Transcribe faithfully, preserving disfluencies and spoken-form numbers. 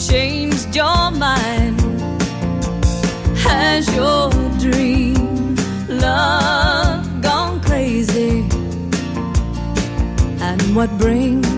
changed your mind? Has your dream love gone crazy? And what brings